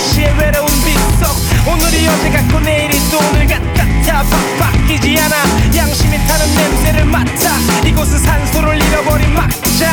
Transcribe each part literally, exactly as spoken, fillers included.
도시의 외로운 빗속 오늘이 어제 같고 내일이 또 오늘 같아 바, 바뀌지 않아 양심이 타는 냄새를 맡아 이곳은 산소를 잃어버린 막자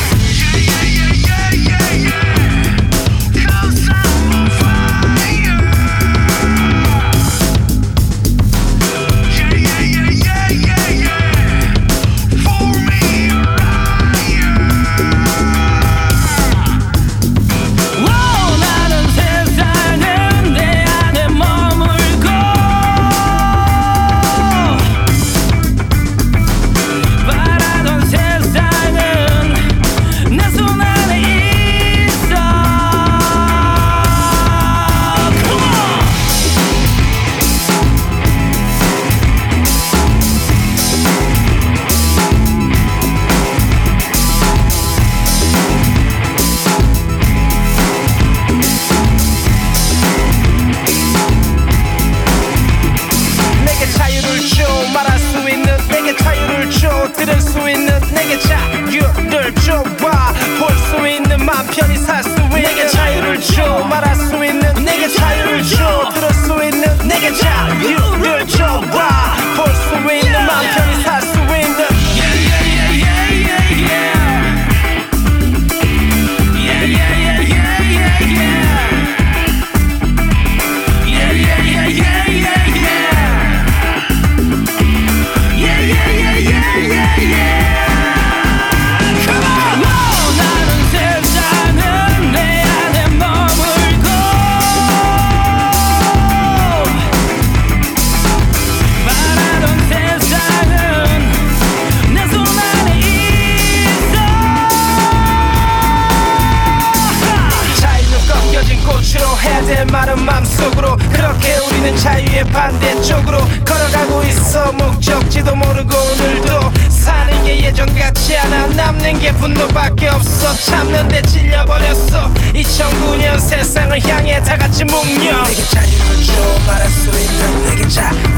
들을 수 있는 내게 자유를 줘봐 볼 수 있는 맘 편히 살 수 있는 내게 자유를 줘 말할 수 있는 내게 자유를 줘 들을 수 있는 내게 자유를 줘봐 볼 수 있는 맘 편히 살 수 있는 해야 될 말은 맘속으로 그렇게 우리는 자유의 반대쪽으로 걸어가고 있어 목적지도 모르고 오늘도 사는 게 예전 같지 않아 남는 게 분노밖에 없어 참는데 질려버렸어 이천구 년 세상을 향해 다 같이 묵념 내게 자유를 줘 말할 수 있는 내게 자